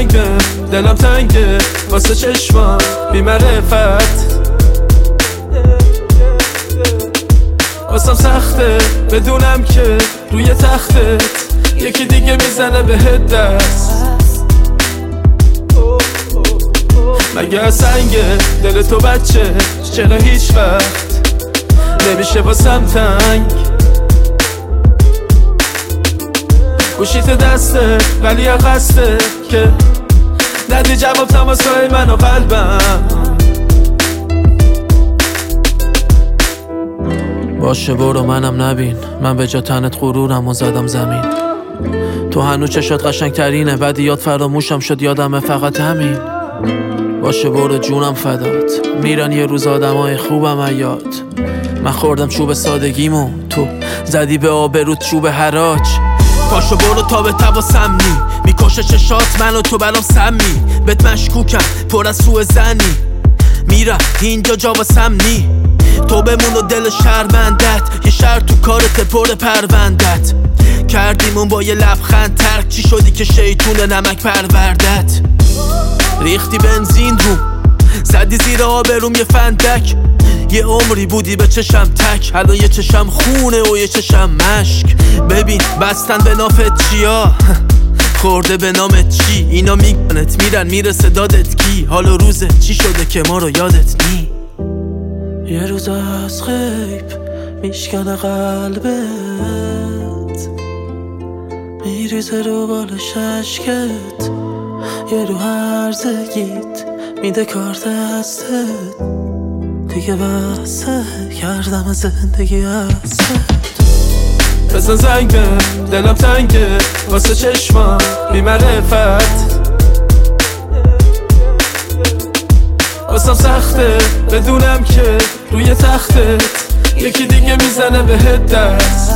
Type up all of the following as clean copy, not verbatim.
زنگه دلم تنگه واسه چشمام بی معرفت، واسم سخته بدونم که روی تختت یکی دیگه میزنه بهت دست. مگه از سنگه دل تو بچه چرا هیچ وقت نمیشه واسم تنگ؟ گوشیت دسته ولی یا قصده که ندی جواب تماسای من و قلبم. باشه برو منم نبین، من به جا تنت غرورم و زدم زمین. تو هنو چشات قشنگ ترینه، بعد یاد فراموشم شد یادمه فقط همین. باشه برو جونم فدات، میرن یه روز آدمای خوبم یاد. من خوردم چوب سادگیمو، تو زدی به آبروت چوب حراج. پاشو برو تا به تبا سمنی، میکشه چشات من و تو برام سمی. بهت مشکوکم پر از سوء زنی، میرم اینجا جا واسم نی. تو بمون و دل شرمندت، یه شر تو کارت پر پروندت. کردیمون با یه لبخند ترک، چی شدی که شیطون نمک پروردت. ریختی بنزین رو، زدی زیر آبروم یه فندک. یه عمری بودی به چشم تک، الان یه چشم خونه و یه چشم مشک. ببین بستن به نافت چیا، خورده به نامت چی. اینا میگنت میرن میرسه دادت کی. حال و روزه چی شده که ما رو یادت نی. یه روز از غیب میشکنه قلبت، میریزه رو بالش عشقت. یه رو هرزگیت میده کار دستت، دیگه بسه کردم از زندگی هستت. بزن زنگه دلم تنگه واسه چشمام بی معرفت، واسم سخته بدونم که روی تختت یکی دیگه میزنه بهت دست.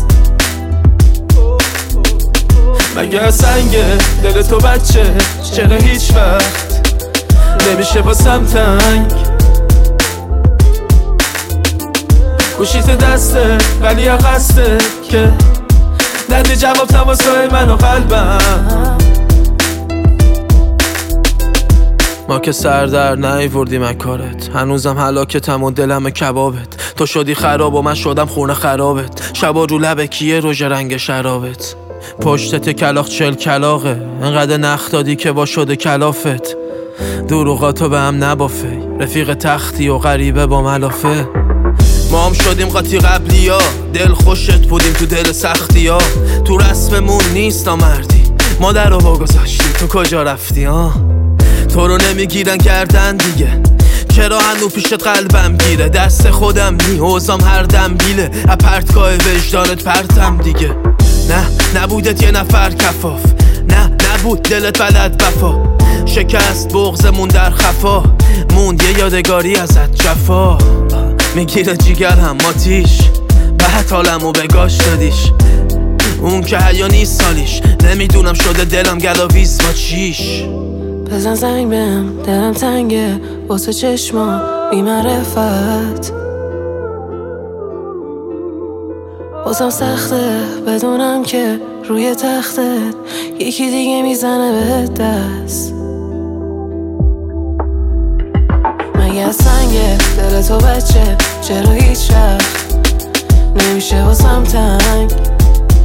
مگه از سنگه دل تو بچه چرا هیچ وقت نمیشه واسم تنگ؟ گوشیت دسته ولی یا قصده که ندی جواب تماسای من و قلبم. ما که سر در نیوردیم از کارت، هنوزم هلاکتم و دلم کبابت. تو شدی خراب و من شدم خونه خرابت، شبا رو لبه کیه روژ رنگ شرابت. پشتت کلاغ 40 کلاغه، انقدر نخ دادی که وا شده کلافت. دروغاتو به هم نبافه، رفیق تختی و غریبه با ملافه. ما هم شدیم قاطی قبلی ها، دل خوشت بودیم تو دل سختی ها. تو رسممون نیست نامردی، مادر رو واگذاشتی تو کجا رفتی ها. تو رو نمیگیرن گردن دیگه، چرا هنو پیشت قلبم گیره. دست خودم نی اوزام هر دم بیله، اپرتگاه وجدانت پرتم دیگه. نه نبودت یه نفر کفاف، نه نبود دلت بلد وفا. شکست بغضمون در خفا، موند یه یادگاری ازت جفا. میگیره جیگر هم ماتیش، بعد حالمو بگاش دادیش. اون که حیا نیست سالیش، نمیدونم شده دلم گلاویز با چیش. بزن زنگ بهم دلم تنگه واسه چشما بی معرفت، واسم سخته بدونم که روی تختت یکی دیگه میزنه بهت دست. مگه از سنگه دل تو بچه چرا هیچ وقت نمیشه واسم تنگ؟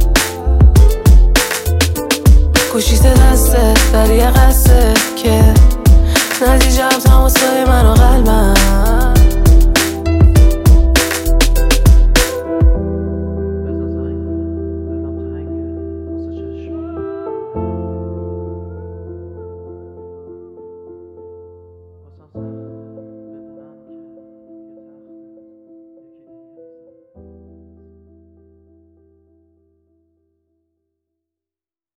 گوشیت دسته ولی یه قصه که